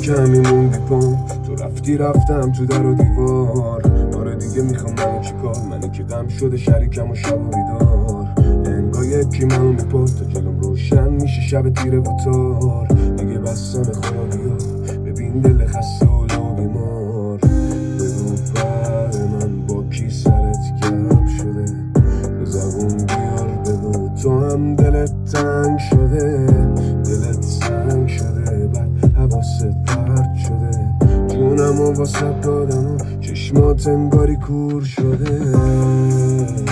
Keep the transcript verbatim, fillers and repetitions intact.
کمی موندی پام، تو رفتی رفتم تو در و دیوار. آره دیگه میخوام منو چیکار، منی که غم شده شریکم و شب و بیدار. انگار یکی منو میپاد تا جلوم روشن میشه شب تیره و تار. دیگه بستم خدا بیا ببین دل خسته و لو بیمار. بگو بعد من با کی سرت گرم شده، به زبون بیار بگو تو هم دلت تنگ شده. دلت تنگ شده بعد حواست پرت شده، جونم و واسه دادم و چشمات انگاری کور شده.